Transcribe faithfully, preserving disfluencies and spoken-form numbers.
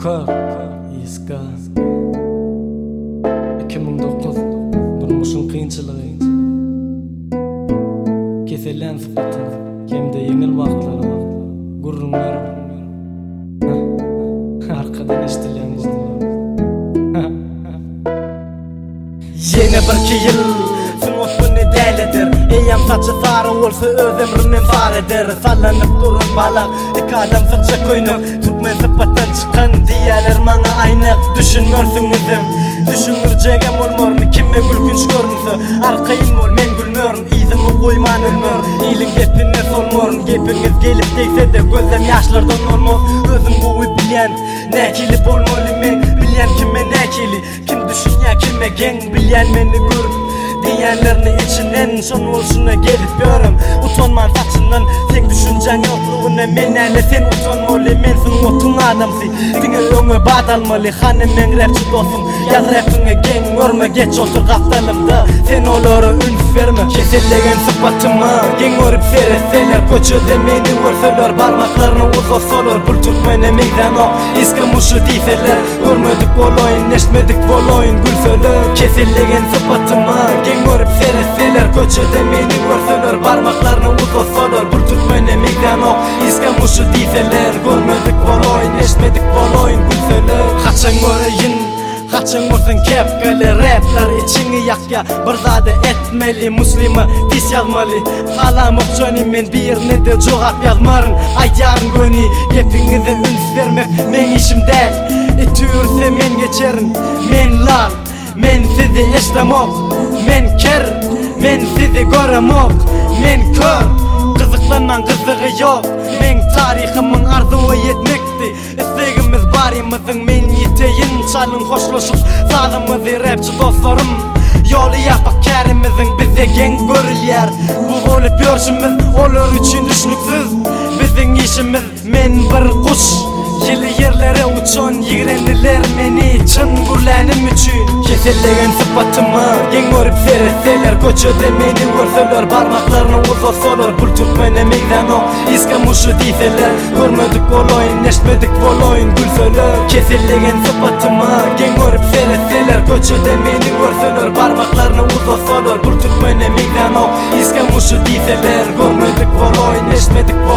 Kör, iska iki ming dokuz durmuşun kıyınçılığı keselen sıfatın kemde yengil vaxtları gurrunlar arkadan eştilen Yeni bir ki yıl sınıfını delidir Eyem saçı sarı olsa öz emrinin faridir Sallanıp durun balak iki adam sıkça koynup Tutmay sıfattan çıkan diyeler bana aynı Düşünmürsünüzüm Düşünürcegem olmorun kime gülgünç görünse Arkayım ol men gülmörün İzimi koyman ölmör İyilin gepine solmorun Gepiniz gelip deyse de gözüm yaşlardan olmaz Özüm bu bilen ne kilip olmalı men Bilen kime ne kili Kim düşünya kime gen Bilen beni görün diyenlerini içinden son olsuna gelip görüm Utanman saçından sen düşüncen yokluğuna menele sen utanmalı mensin otun adamsı Dine öňe badalmalı hanem men rapçi dostum Yaz rapine gen görme geç otur kaptalımda Sen oları ünf verme kesellegen sıfatıma Gen görüp seyretseler köçöde meni görseler Parmaklarını uzatsalar bul tutmayna meydan o İskamuşu deyseler Görmedik olayın neşmedik olayın gülseler Kesellegen sıfatıma Gen görüp seyretseler köçöde meni görseler Parmaklarını uzatsalar bul tutmayna meydan o İskamuşu deyseler Görmedik olayın neşmedik olayın gülseler Kaçan göreyin Kaçın olsun kepkeli rapler içini yakya Bir zade etmeli muslimi pis yazmalı Halam okçani men birine de cogap yazmarın Ayarın göni gepinize üns vermek men işim del Etürse men geçerin men lal Men sizi eşlemok Men ker Men sizi göremok Men kör Kızıklanan kızığı yok Men tarihimin arzuu yetmekti İstegimiz barimizin men yiteyin Çalın hoşlaşıp sağımızı rapçi dostlarım Yolu yapak kerimizin bize gen görülyer Bu olup görüşümüz olur için düşünüksüz Bizim işimiz men bir kuş Yili yerlere uçan yigrendiler meni Çın gurlanim üçün Kesellegen sıfatıma gen görüp seyretseler Köçöde meni görseler Parmaklarını uzatsalar Bul tutmayna meydan o İskamuşu deyseler Görmedik olayın neşmedik olayın gülseler Kesellegen sıfatıma gen görüp seyretseler Köçöde meni görseler Parmaklarını uzatsalar Bul tutmayna meydan o İskamuşu deyseler Görmedik olayın neşmedik olayın